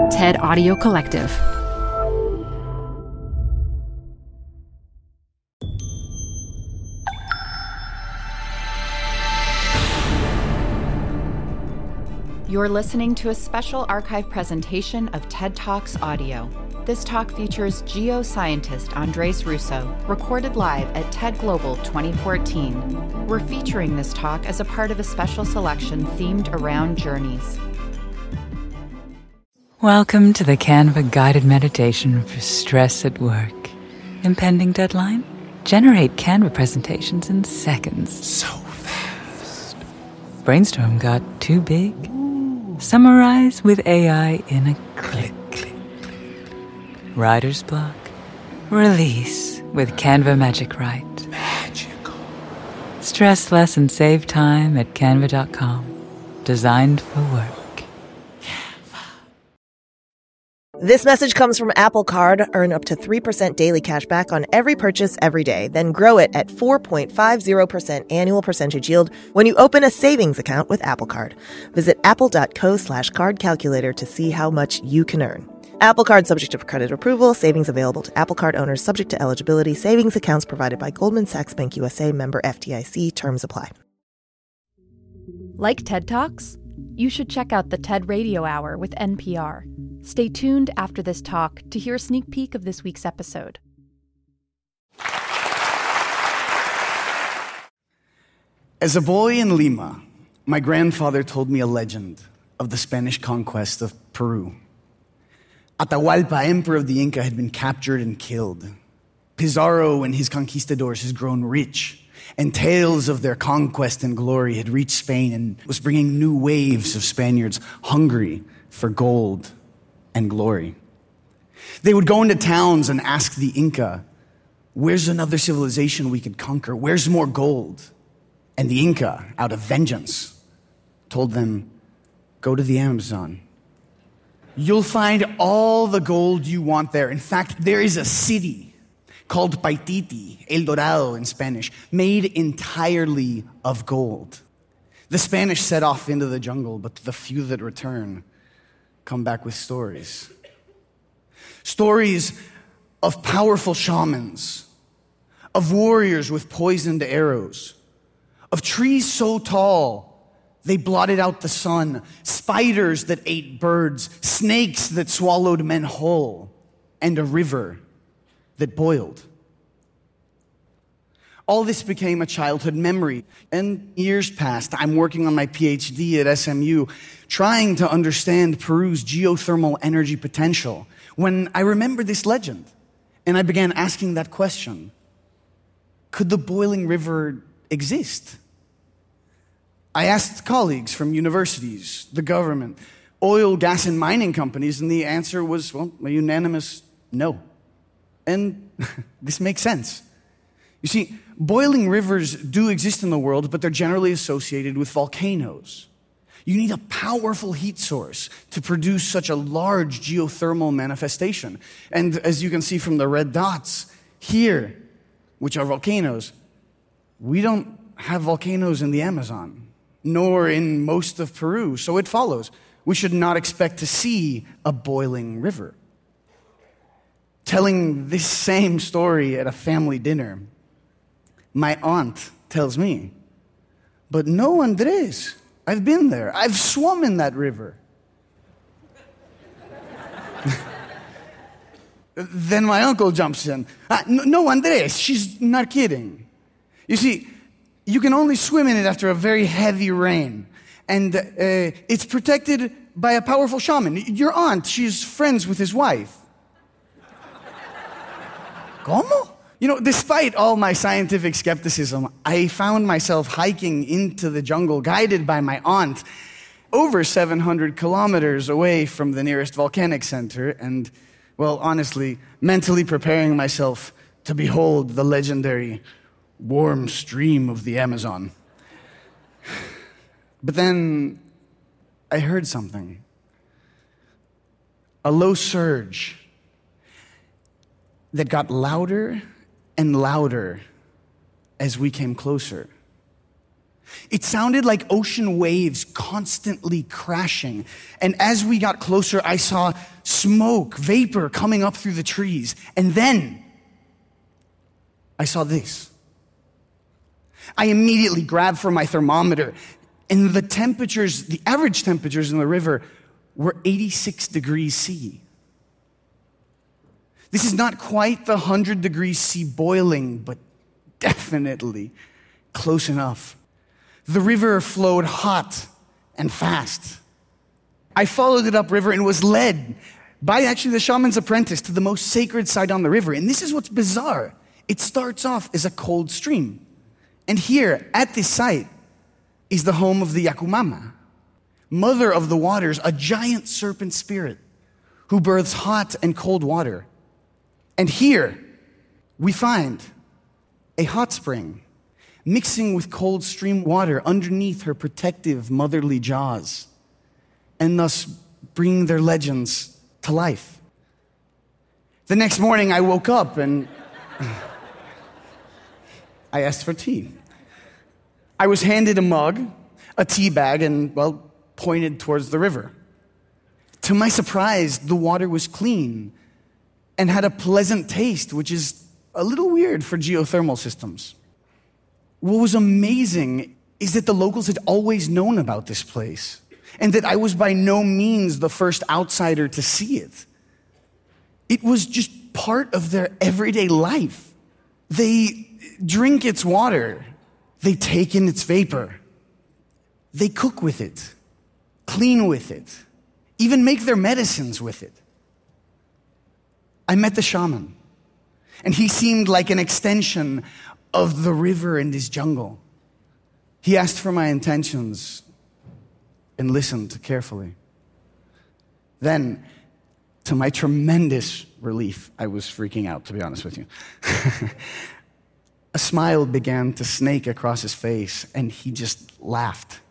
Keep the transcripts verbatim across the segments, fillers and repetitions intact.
TED Audio Collective. You're listening to a special archive presentation of TED Talks Audio. This talk features geoscientist Andres Russo, recorded live at TED Global twenty fourteen. We're featuring this talk as a part of a special selection themed around journeys. Welcome to the Canva guided meditation for stress at work. Impending deadline? Generate Canva presentations in seconds. So fast. Brainstorm got too big? Summarize with A I in a click. Writer's block? Release with Canva Magic Write. Magical. Stress less and save time at canva dot com. Designed for work. Canva. This message comes from Apple Card. Earn up to three percent daily cash back on every purchase every day. Then grow it at four point five zero percent annual percentage yield when you open a savings account with Apple Card. Visit apple.co slash card calculator to see how much you can earn. Apple Card subject to credit approval. Savings available to Apple Card owners subject to eligibility. Savings accounts provided by Goldman Sachs Bank U S A, member F D I C. Terms apply. Like TED Talks? You should check out the TED Radio Hour with N P R. Stay tuned after this talk to hear a sneak peek of this week's episode. As a boy in Lima, my grandfather told me a legend of the Spanish conquest of Peru. Atahualpa, emperor of the Inca, had been captured and killed. Pizarro and his conquistadors had grown rich, and tales of their conquest and glory had reached Spain and was bringing new waves of Spaniards hungry for gold and glory. They would go into towns and ask the Inca, "Where's another civilization we could conquer? Where's more gold?" And the Inca, out of vengeance, told them, "Go to the Amazon. You'll find all the gold you want there. In fact, there is a city called Paititi, El Dorado in Spanish, made entirely of gold." The Spanish set off into the jungle, but the few that return come back with stories. Stories of powerful shamans, of warriors with poisoned arrows, of trees so tall they blotted out the sun, spiders that ate birds, snakes that swallowed men whole, and a river that boiled. All this became a childhood memory, and years passed. I'm working on my P H D at S M U, trying to understand Peru's geothermal energy potential, when I remembered this legend, and I began asking that question. Could the boiling river exist? I asked colleagues from universities, the government, oil, gas, and mining companies, and the answer was, well, a unanimous no. And this makes sense. You see, boiling rivers do exist in the world, but they're generally associated with volcanoes. You need a powerful heat source to produce such a large geothermal manifestation. And as you can see from the red dots here, which are volcanoes, we don't have volcanoes in the Amazon, nor in most of Peru. So it follows, we should not expect to see a boiling river. Telling this same story at a family dinner, my aunt tells me, "But no, Andres, I've been there. I've swum in that river." Then my uncle jumps in. Ah, no, Andres, she's not kidding. You see, you can only swim in it after a very heavy rain. And uh, it's protected by a powerful shaman. Your aunt, she's friends with his wife. ¿Cómo? You know, despite all my scientific skepticism, I found myself hiking into the jungle, guided by my aunt, over seven hundred kilometers away from the nearest volcanic center, and, well, honestly, mentally preparing myself to behold the legendary warm stream of the Amazon. But then I heard something. A low surge that got louder and louder as we came closer. It sounded like ocean waves constantly crashing. And as we got closer, I saw smoke, vapor coming up through the trees. And then I saw this. I immediately grabbed for my thermometer, and the temperatures, the average temperatures in the river were eighty-six degrees C. This is not quite the one hundred degrees C boiling, but definitely close enough. The river flowed hot and fast. I followed it upriver and was led by actually the shaman's apprentice to the most sacred site on the river. And this is what's bizarre. It starts off as a cold stream. And here, at this site, is the home of the Yakumama, mother of the waters, a giant serpent spirit who births hot and cold water. And here, we find a hot spring mixing with cold stream water underneath her protective motherly jaws, and thus bringing their legends to life. The next morning, I woke up and I asked for tea. I was handed a mug, a tea bag, and, well, pointed towards the river. To my surprise, the water was clean and had a pleasant taste, which is a little weird for geothermal systems. What was amazing is that the locals had always known about this place, and that I was by no means the first outsider to see it. It was just part of their everyday life. They drink its water. They take in its vapor. They cook with it, clean with it, even make their medicines with it. I met the shaman, and he seemed like an extension of the river and his jungle. He asked for my intentions and listened carefully. Then, to my tremendous relief, I was freaking out, to be honest with you. A smile began to snake across his face, and he just laughed.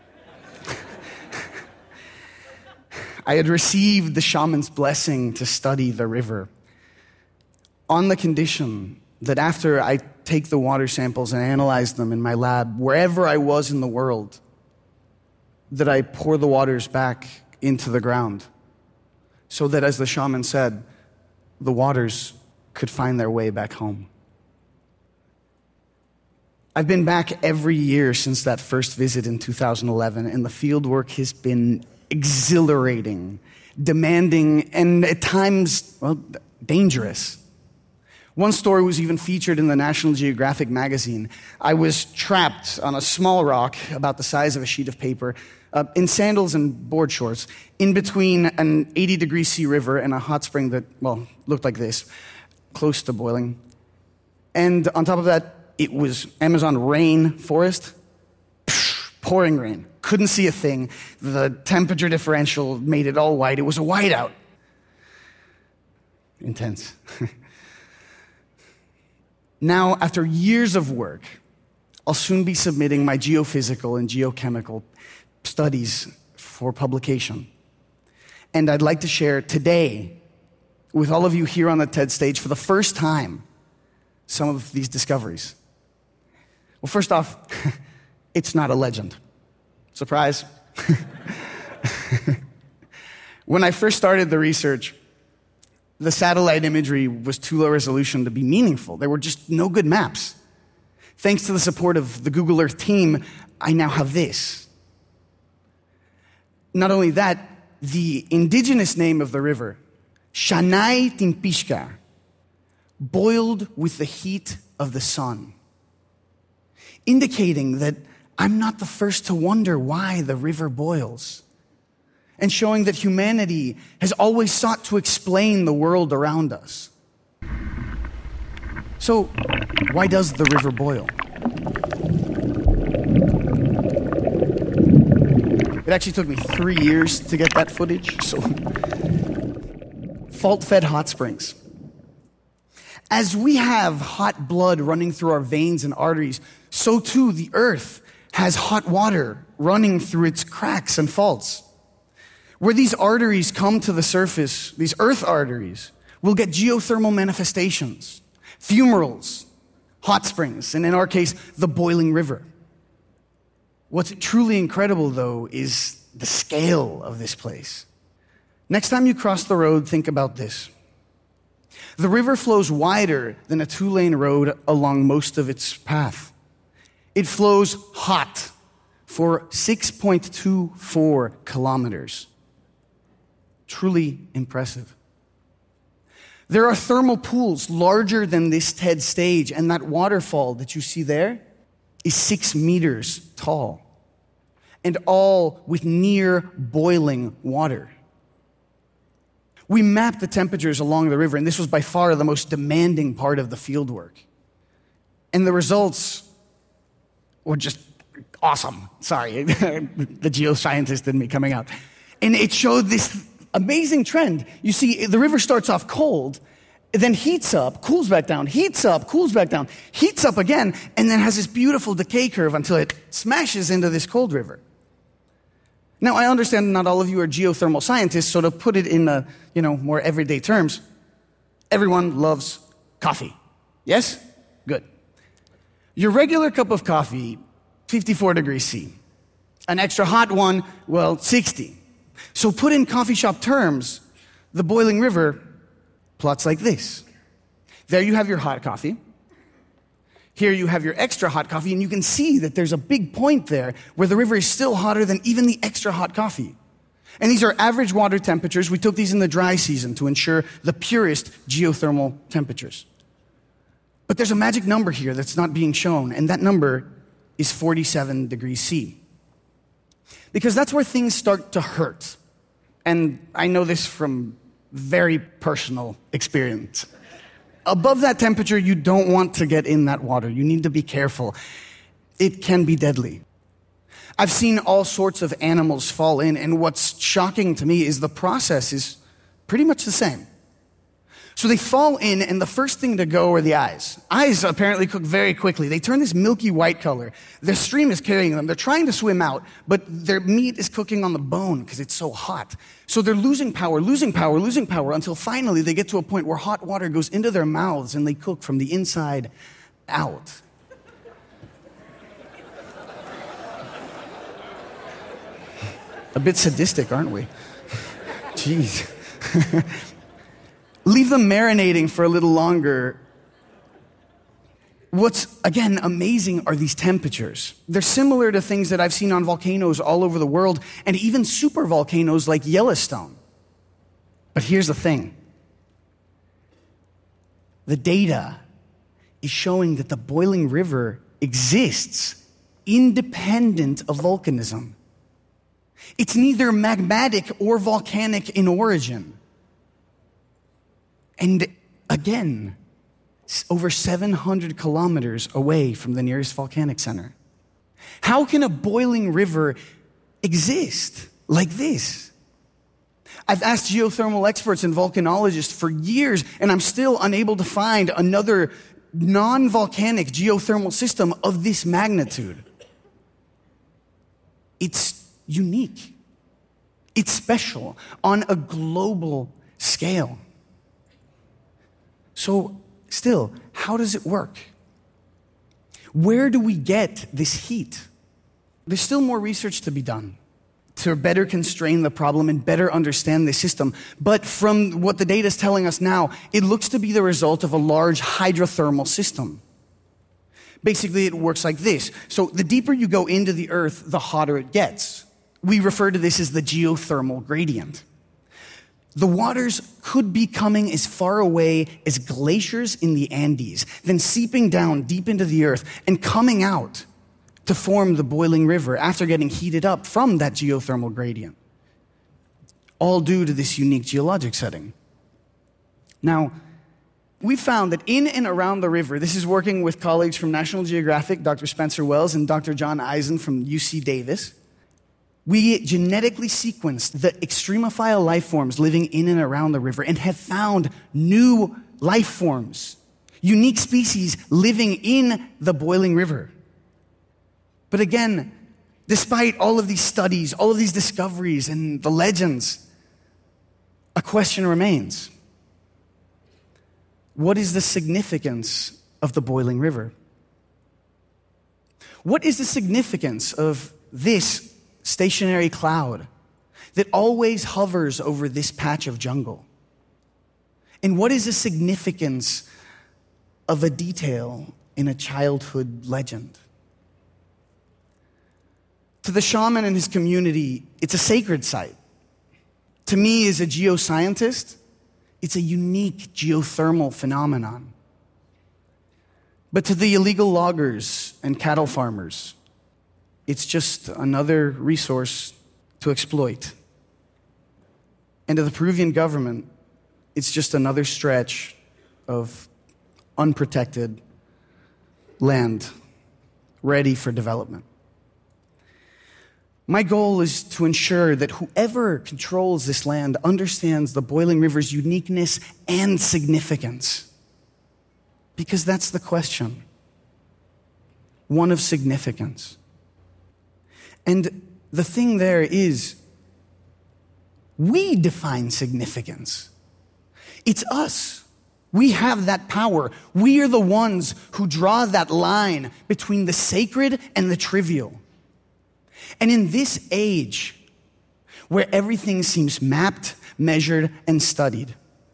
I had received the shaman's blessing to study the river on the condition that after I take the water samples and analyze them in my lab, wherever I was in the world, that I pour the waters back into the ground so that, as the shaman said, the waters could find their way back home. I've been back every year since that first visit in two thousand eleven, and the fieldwork has been exhilarating, demanding, and at times, well, dangerous. One story was even featured in the National Geographic magazine. I was trapped on a small rock about the size of a sheet of paper, uh, in sandals and board shorts, in between an eighty degree C river and a hot spring that, well, looked like this, close to boiling. And on top of that, it was Amazon rain forest, pouring rain. Couldn't see a thing. The temperature differential made it all white. It was a whiteout. Intense. Now, after years of work, I'll soon be submitting my geophysical and geochemical studies for publication. And I'd like to share today with all of you here on the TED stage for the first time some of these discoveries. Well, first off, it's not a legend. Surprise. When I first started the research, the satellite imagery was too low resolution to be meaningful. There were just no good maps. Thanks to the support of the Google Earth team, I now have this. Not only that, the indigenous name of the river, Shanai Timpishka, boiled with the heat of the sun, indicating that I'm not the first to wonder why the river boils, and showing that humanity has always sought to explain the world around us. So, why does the river boil? It actually took me three years to get that footage, so fault-fed hot springs. As we have hot blood running through our veins and arteries, so too the earth has hot water running through its cracks and faults. Where these arteries come to the surface, these earth arteries, will get geothermal manifestations, fumaroles, hot springs, and in our case, the boiling river. What's truly incredible, though, is the scale of this place. Next time you cross the road, think about this. The river flows wider than a two-lane road along most of its path. It flows hot for six point two four kilometers. Truly impressive. There are thermal pools larger than this TED stage, and that waterfall that you see there is six meters tall, and all with near boiling water. We mapped the temperatures along the river, and this was by far the most demanding part of the fieldwork. And the results were just awesome. Sorry, the geoscientist in me coming out. And it showed this amazing trend. You see, the river starts off cold, then heats up, cools back down, heats up, cools back down, heats up again, and then has this beautiful decay curve until it smashes into this cold river. Now, I understand not all of you are geothermal scientists, so to put it in a, you know, more everyday terms, everyone loves coffee. Yes? Good. Your regular cup of coffee, fifty-four degrees C. An extra hot one, well, sixty. So put in coffee shop terms, the boiling river plots like this. There you have your hot coffee. Here you have your extra hot coffee, and you can see that there's a big point there where the river is still hotter than even the extra hot coffee. And these are average water temperatures. We took these in the dry season to ensure the purest geothermal temperatures. But there's a magic number here that's not being shown, and that number is forty-seven degrees C. Because that's where things start to hurt. And I know this from very personal experience. Above that temperature, you don't want to get in that water. You need to be careful. It can be deadly. I've seen all sorts of animals fall in, and what's shocking to me is the process is pretty much the same. So they fall in, and the first thing to go are the eyes. Eyes apparently cook very quickly. They turn this milky white color. Their stream is carrying them. They're trying to swim out, but their meat is cooking on the bone because it's so hot. So they're losing power, losing power, losing power, until finally they get to a point where hot water goes into their mouths and they cook from the inside out. A bit sadistic, aren't we? Jeez. Leave them marinating for a little longer. What's, again, amazing are these temperatures. They're similar to things that I've seen on volcanoes all over the world, and even supervolcanoes like Yellowstone. But here's the thing. The data is showing that the boiling river exists independent of volcanism. It's neither magmatic or volcanic in origin. And again, over seven hundred kilometers away from the nearest volcanic center. How can a boiling river exist like this? I've asked geothermal experts and volcanologists for years, and I'm still unable to find another non-volcanic geothermal system of this magnitude. It's unique. It's special on a global scale. So, still, how does it work? Where do we get this heat? There's still more research to be done to better constrain the problem and better understand the system. But from what the data is telling us now, it looks to be the result of a large hydrothermal system. Basically, it works like this. So the deeper you go into the earth, the hotter it gets. We refer to this as the geothermal gradient. The waters could be coming as far away as glaciers in the Andes, then seeping down deep into the earth and coming out to form the boiling river after getting heated up from that geothermal gradient. All due to this unique geologic setting. Now, we found that in and around the river, this is working with colleagues from National Geographic, Doctor Spencer Wells and Doctor John Eisen from U C Davis, we genetically sequenced the extremophile life forms living in and around the river and have found new life forms, unique species living in the boiling river. But again, despite all of these studies, all of these discoveries and the legends, a question remains. What is the significance of the boiling river? What is the significance of this stationary cloud that always hovers over this patch of jungle? And what is the significance of a detail in a childhood legend? To the shaman and his community, it's a sacred site. To me, as a geoscientist, it's a unique geothermal phenomenon. But to the illegal loggers and cattle farmers, it's just another resource to exploit. And to the Peruvian government, it's just another stretch of unprotected land ready for development. My goal is to ensure that whoever controls this land understands the Boiling River's uniqueness and significance. Because that's the question. One of significance. And the thing there is, we define significance. It's us. We have that power. We are the ones who draw that line between the sacred and the trivial. And in this age, where everything seems mapped, measured, and studied,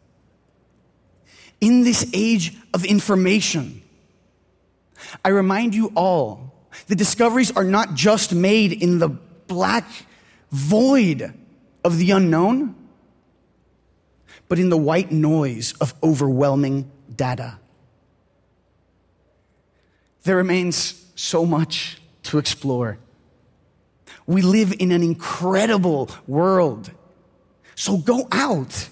in this age of information, I remind you all, the discoveries are not just made in the black void of the unknown, but in the white noise of overwhelming data. There remains so much to explore. We live in an incredible world. So go out.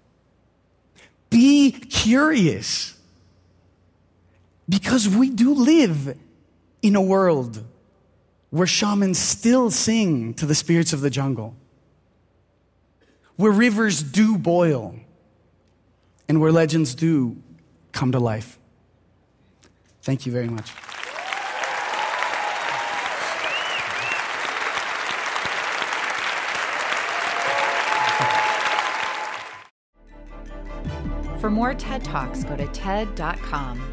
Be curious. Because we do live in a world where shamans still sing to the spirits of the jungle, where rivers do boil, and where legends do come to life. Thank you very much. For more TED Talks, go to TED dot com.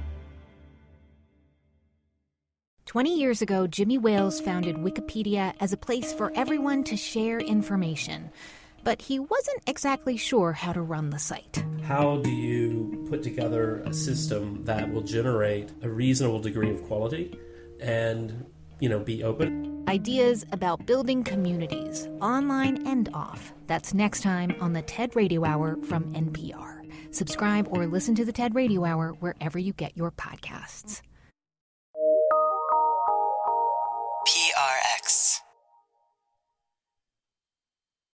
Twenty years ago, Jimmy Wales founded Wikipedia as a place for everyone to share information. But he wasn't exactly sure how to run the site. How do you put together a system that will generate a reasonable degree of quality and, you know, be open? Ideas about building communities, online and off. That's next time on the TED Radio Hour from N P R. Subscribe or listen to the TED Radio Hour wherever you get your podcasts.